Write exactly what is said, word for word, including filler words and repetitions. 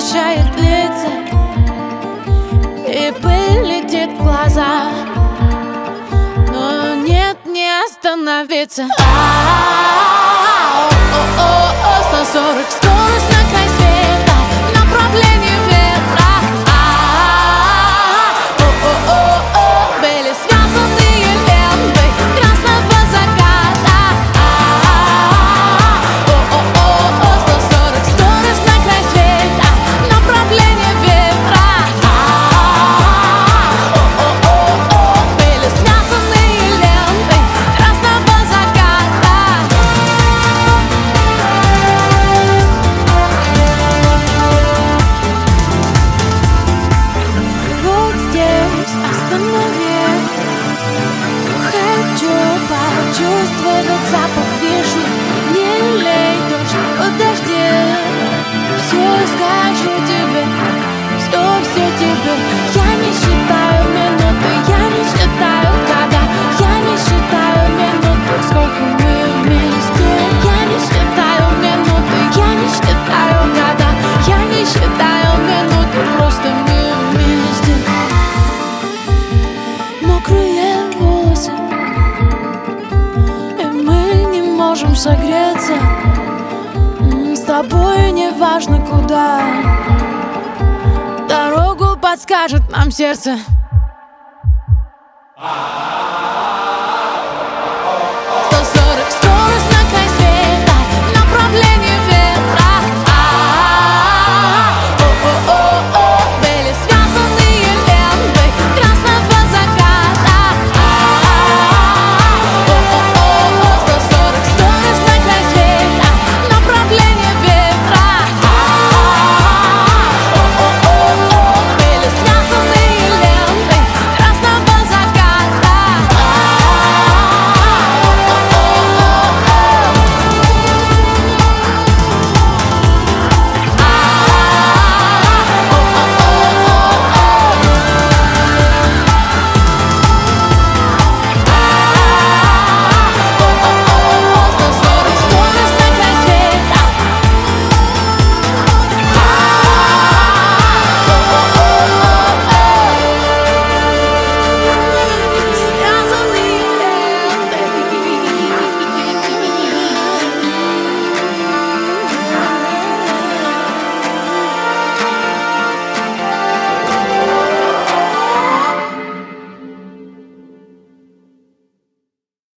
освещает лица, и пыль летит в глаза, но нет, не остановиться. сто сорок, скорость на край света, в направлении ветра. О-о-о-о, были связанные ленты красного заката. О-о-о-о, сто сорок, скорость на край света, в направлении ветра. О-о-о-о, были связанные ленты красного заката. Вот здесь останови. Хочу почувствовать запах вишни. Не лей дождь, подожди. Все скажу тебе, все, все тебе. Я не считаю минуты, я не считаю года, я не считаю минуты, сколько мы вместе. Я не считаю минуты, я не считаю года, я не считаю минуты, просто мы вместе. Мокрые волосы, и мы не можем согреться. М, С тобой не важно куда, дорогу подскажет нам сердце.